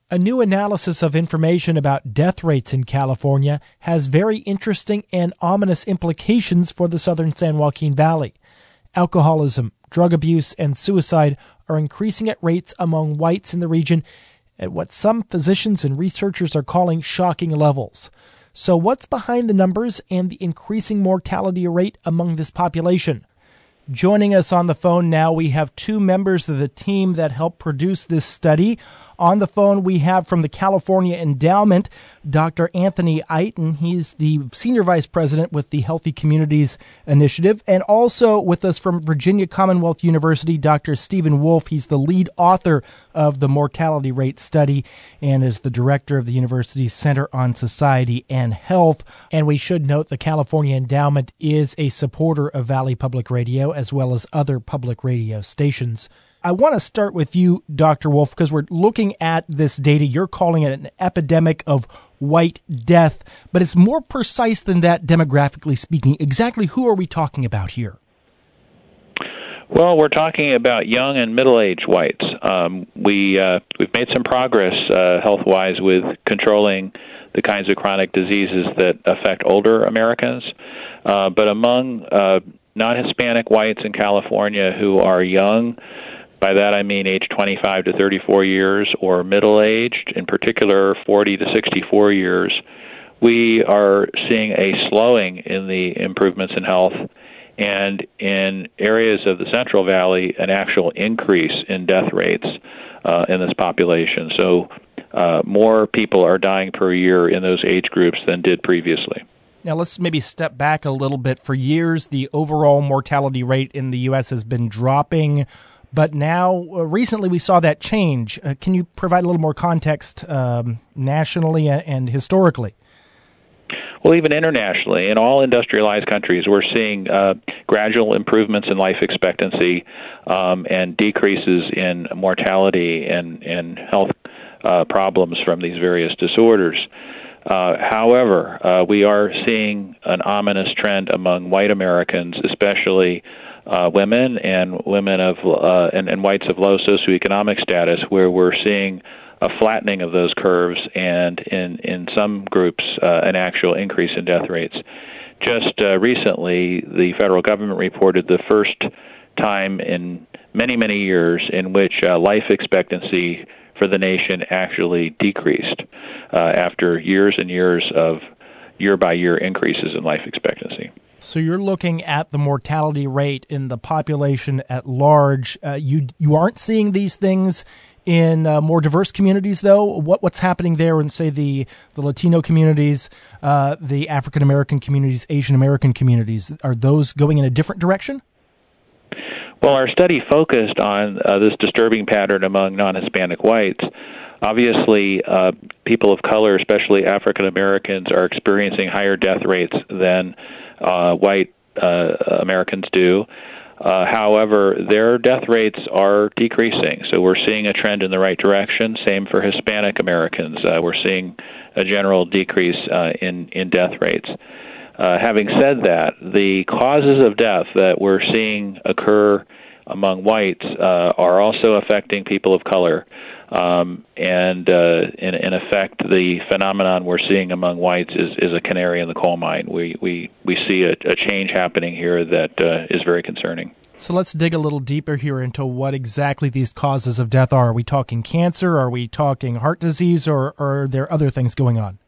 A new analysis of information about death rates in California has very interesting and ominous implications for the southern San Joaquin Valley. Alcoholism, drug abuse, and suicide are increasing at rates among whites in the region at what some physicians and researchers are calling shocking levels. So what's behind the numbers and the increasing mortality rate among this population? Joining us on the phone now, we have two members of the team that helped produce this study. On the phone, we have from the California Endowment, Dr. Anthony Iton. He's the Senior Vice President with the Healthy Communities Initiative. And also with us from Virginia Commonwealth University, Dr. Stephen Wolf. He's the lead author of the mortality rate study and is the director of the university's Center on Society and Health. And we should note the California Endowment is a supporter of Valley Public Radio as well as other public radio stations. I want to start with you, Dr. Wolf, because we're looking at this data. You're calling it an epidemic of white death, but it's more precise than that demographically speaking. Exactly who are we talking about here? Well, we're talking about young and middle-aged whites. We've made some progress health-wise with controlling the kinds of chronic diseases that affect older Americans, but among non-Hispanic whites in California who are young, by that I mean age 25 to 34 years, or middle-aged, in particular 40 to 64 years, we are seeing a slowing in the improvements in health, and in areas of the Central Valley, an actual increase in death rates in this population. So more people are dying per year in those age groups than did previously. Now, let's maybe step back a little bit. For years, the overall mortality rate in the U.S. has been dropping, but now recently we saw that change. Can you provide a little more context nationally and historically? Well, even internationally, in all industrialized countries, we're seeing gradual improvements in life expectancy and decreases in mortality and health problems from these various disorders. However, we are seeing an ominous trend among white Americans, especially women and women of and whites of low socioeconomic status, where we're seeing a flattening of those curves, and in some groups, an actual increase in death rates. Just recently, the federal government reported the first time in many, many years in which life expectancy for the nation actually decreased after years and years of year-by-year increases in life expectancy. So you're looking at the mortality rate in the population at large. You aren't seeing these things in more diverse communities, though? What's happening there in, say, the Latino communities, the African-American communities, Asian-American communities? Are those going in a different direction? Well, our study focused on this disturbing pattern among non-Hispanic whites. Obviously, people of color, especially African Americans, are experiencing higher death rates than white Americans do. However, their death rates are decreasing, so we're seeing a trend in the right direction. Same for Hispanic Americans. We're seeing a general decrease in death rates. Having said that, the causes of death that we're seeing occur among whites are also affecting people of color. And in effect, the phenomenon we're seeing among whites is a canary in the coal mine. We see a change happening here that is very concerning. So let's dig a little deeper here into what exactly these causes of death are. Are we talking cancer? Are we talking heart disease? Or are there other things going on?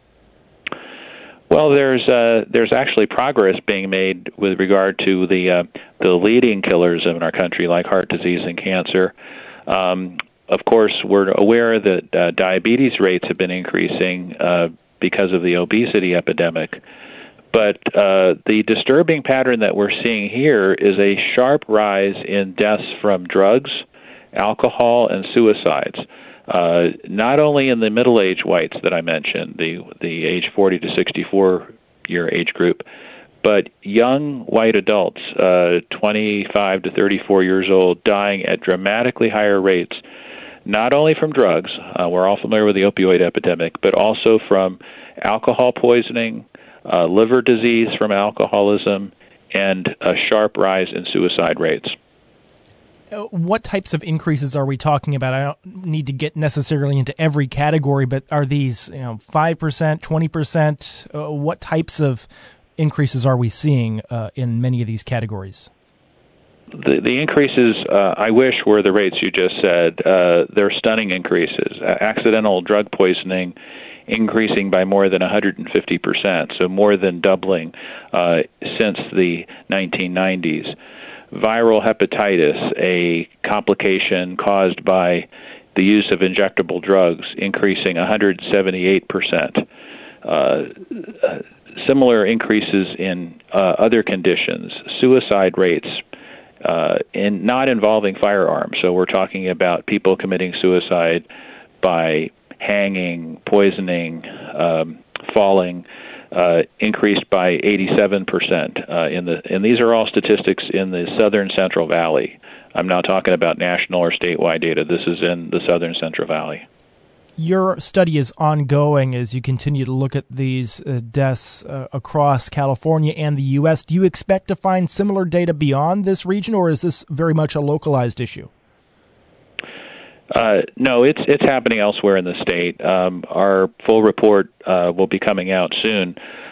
Well, there's actually progress being made with regard to the leading killers in our country, like heart disease and cancer. Of course, we're aware that diabetes rates have been increasing because of the obesity epidemic. But the disturbing pattern that we're seeing here is a sharp rise in deaths from drugs, alcohol, and suicides. Not only in the middle-aged whites that I mentioned, the age 40 to 64-year age group, but young white adults, 25 to 34 years old, dying at dramatically higher rates, not only from drugs, we're all familiar with the opioid epidemic, but also from alcohol poisoning, liver disease from alcoholism, and a sharp rise in suicide rates. What types of increases are we talking about? I don't need to get necessarily into every category, but are these 5%, 20%? What types of increases are we seeing in many of these categories? The increases, I wish, were the rates you just said. They're stunning increases. Accidental drug poisoning increasing by more than 150%, so more than doubling since the 1990s. Viral hepatitis, a complication caused by the use of injectable drugs, increasing 178%. Similar increases in other conditions. Suicide rates not involving firearms. So we're talking about people committing suicide by hanging, poisoning, falling, increased by 87%. And these are all statistics in the Southern Central Valley. I'm not talking about national or statewide data. This is in the Southern Central Valley. Your study is ongoing as you continue to look at these deaths across California and the U.S. Do you expect to find similar data beyond this region, or is this very much a localized issue? No, it's happening elsewhere in the state. Our full report will be coming out soon,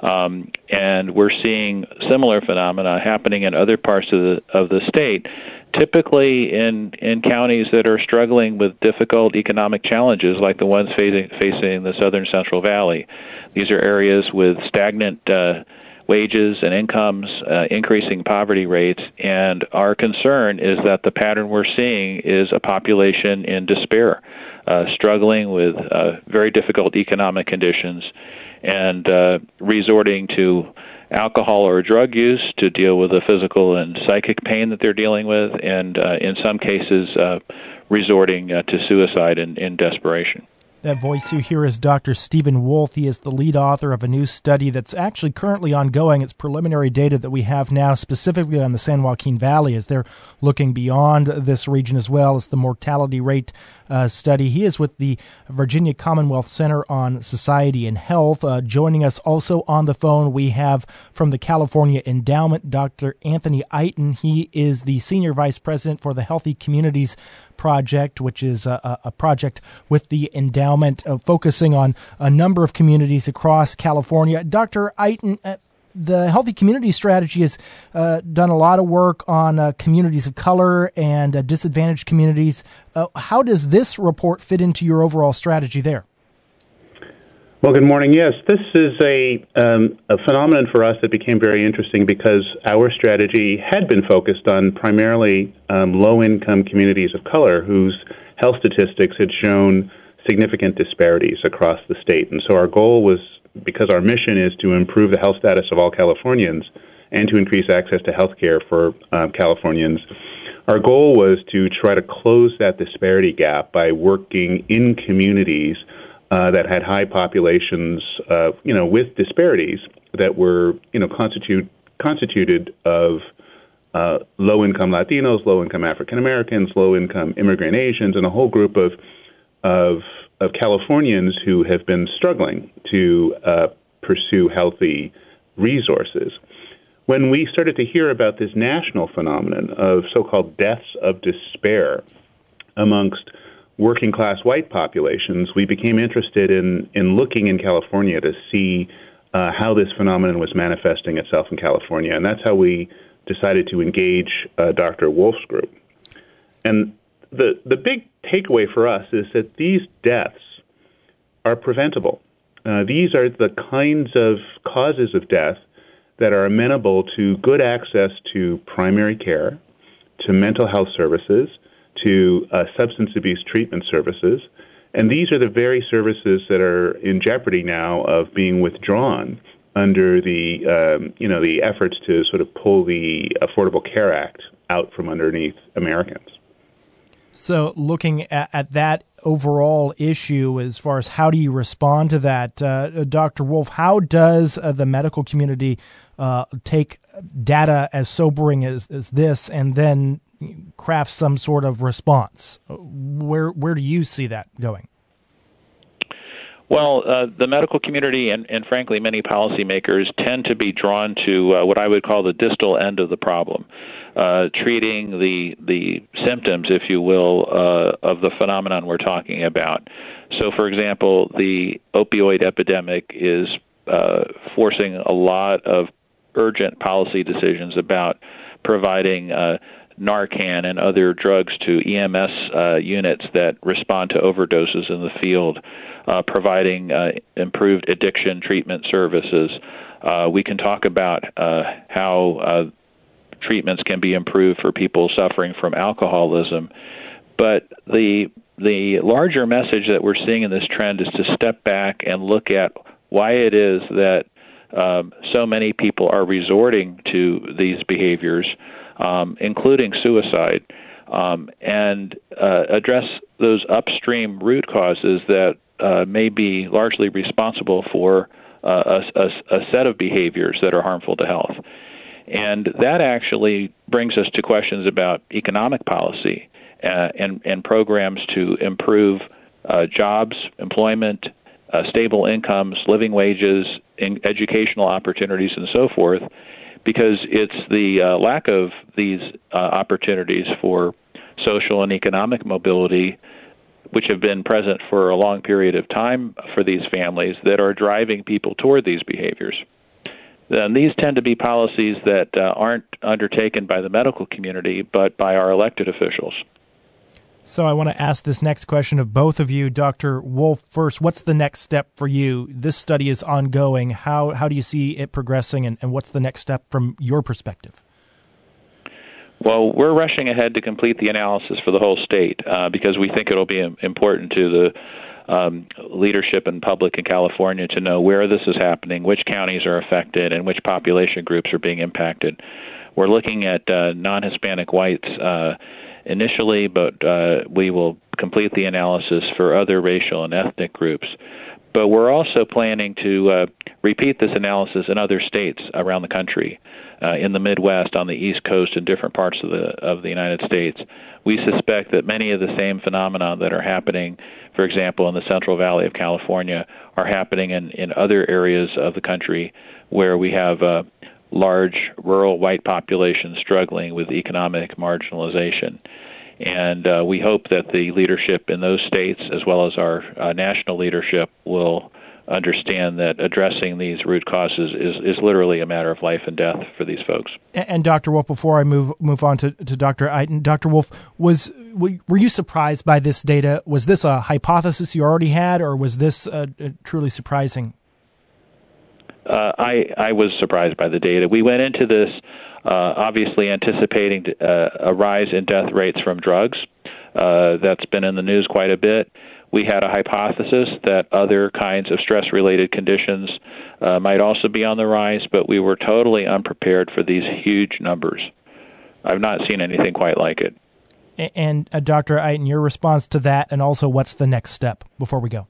and we're seeing similar phenomena happening in other parts of the state, typically in counties that are struggling with difficult economic challenges like the ones facing the Southern Central Valley. These are areas with stagnant wages and incomes, increasing poverty rates, and our concern is that the pattern we're seeing is a population in despair, struggling with very difficult economic conditions, and resorting to alcohol or drug use to deal with the physical and psychic pain that they're dealing with, and in some cases resorting to suicide in desperation. That voice you hear is Dr. Stephen Wolf. He is the lead author of a new study that's actually currently ongoing. It's preliminary data that we have now specifically on the San Joaquin Valley as they're looking beyond this region as well as the mortality rate study. He is with the Virginia Commonwealth Center on Society and Health. Joining us also on the phone, we have from the California Endowment, Dr. Anthony Eiton. He is the Senior Vice President for the Healthy Communities Project, which is a project with the endowment focusing on a number of communities across California. Dr. Eiton, the Healthy Community Strategy has done a lot of work on communities of color and disadvantaged communities. How does this report fit into your overall strategy there? Well, good morning. Yes, this is a phenomenon for us that became very interesting because our strategy had been focused on primarily low-income communities of color whose health statistics had shown significant disparities across the state. And so our goal was, because our mission is to improve the health status of all Californians and to increase access to health care for Californians, our goal was to try to close that disparity gap by working in communities that had high populations, with disparities that were, constituted of low-income Latinos, low-income African Americans, low-income immigrant Asians, and a whole group of Californians who have been struggling to pursue healthy resources. When we started to hear about this national phenomenon of so-called deaths of despair amongst working-class white populations, we became interested in looking in California to see how this phenomenon was manifesting itself in California. And that's how we decided to engage Dr. Wolf's group. And the big takeaway for us is that these deaths are preventable. These are the kinds of causes of death that are amenable to good access to primary care, to mental health services, to substance abuse treatment services. And these are the very services that are in jeopardy now of being withdrawn under the efforts to sort of pull the Affordable Care Act out from underneath Americans. So looking at that overall issue as far as how do you respond to that, Dr. Wolf, how does the medical community take data as sobering as this and then craft some sort of response? Where do you see that going? Well, the medical community and frankly many policymakers tend to be drawn to what I would call the distal end of the problem. treating the symptoms, if you will, of the phenomenon we're talking about. So, for example, the opioid epidemic is forcing a lot of urgent policy decisions about providing Narcan and other drugs to EMS units that respond to overdoses in the field, providing improved addiction treatment services. We can talk about how treatments can be improved for people suffering from alcoholism. But the larger message that we're seeing in this trend is to step back and look at why it is that so many people are resorting to these behaviors, including suicide, and address those upstream root causes that may be largely responsible for a set of behaviors that are harmful to health. And that actually brings us to questions about economic policy and programs to improve jobs, employment, stable incomes, living wages, educational opportunities, and so forth, because it's the lack of these opportunities for social and economic mobility, which have been present for a long period of time for these families, that are driving people toward these behaviors. And these tend to be policies that aren't undertaken by the medical community, but by our elected officials. So I want to ask this next question of both of you. Dr. Wolf, first, what's the next step for you? This study is ongoing. How do you see it progressing, and what's the next step from your perspective? Well, we're rushing ahead to complete the analysis for the whole state because we think it'll be important to the leadership and public in California to know where this is happening, which counties are affected, and which population groups are being impacted. We're looking at non-Hispanic whites initially, but we will complete the analysis for other racial and ethnic groups. But we're also planning to repeat this analysis in other states around the country, in the Midwest, on the East Coast, and different parts of the United States. We suspect that many of the same phenomena that are happening, for example, in the Central Valley of California, are happening in other areas of the country where we have large rural white populations struggling with economic marginalization. And we hope that the leadership in those states, as well as our national leadership, will understand that addressing these root causes is literally a matter of life and death for these folks. And Dr. Wolf, before I move on to Dr. Eitan, Dr. Wolf, were you surprised by this data? Was this a hypothesis you already had, or was this truly surprising? I was surprised by the data. We went into this obviously anticipating a rise in death rates from drugs. That's been in the news quite a bit. We had a hypothesis that other kinds of stress-related conditions might also be on the rise, but we were totally unprepared for these huge numbers. I've not seen anything quite like it. And Dr. Eitan, your response to that, and also what's the next step before we go?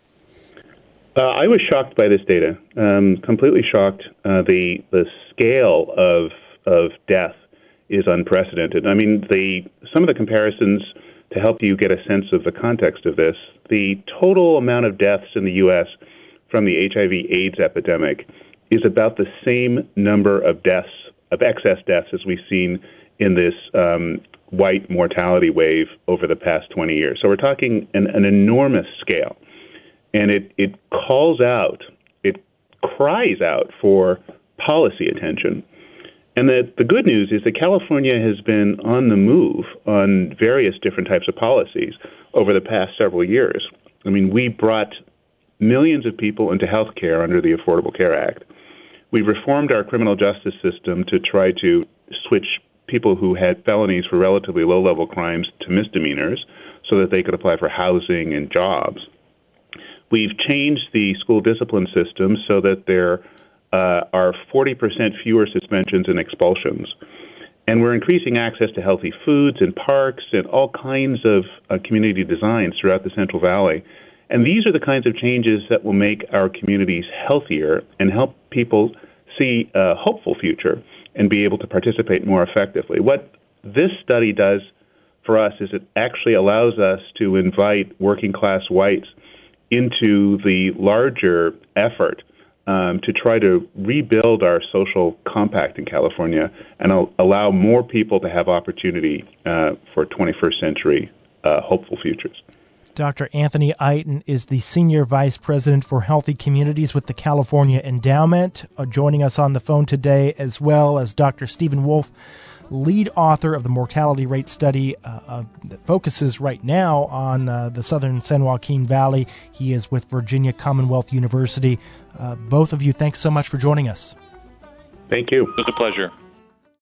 I was shocked by this data, completely shocked. The scale of death is unprecedented. I mean, some of the comparisons, to help you get a sense of the context of this, the total amount of deaths in the U.S. from the HIV/AIDS epidemic is about the same number of deaths, of excess deaths, as we've seen in this white mortality wave over the past 20 years. So we're talking an enormous scale. And it calls out, it cries out for policy attention. And the good news is that California has been on the move on various different types of policies over the past several years. I mean, we brought millions of people into health care under the Affordable Care Act. We reformed our criminal justice system to try to switch people who had felonies for relatively low-level crimes to misdemeanors so that they could apply for housing and jobs. We've changed the school discipline system so that there are 40% fewer suspensions and expulsions. And we're increasing access to healthy foods and parks and all kinds of community designs throughout the Central Valley. And these are the kinds of changes that will make our communities healthier and help people see a hopeful future and be able to participate more effectively. What this study does for us is it actually allows us to invite working-class whites into the larger effort to try to rebuild our social compact in California and allow more people to have opportunity for 21st century hopeful futures. Dr. Anthony Iton is the Senior Vice President for Healthy Communities with the California Endowment, joining us on the phone today, as well as Dr. Stephen Wolf, lead author of the mortality rate study that focuses right now on the southern San Joaquin Valley. He is with Virginia Commonwealth University. Both of you, thanks so much for joining us. Thank you. It was a pleasure.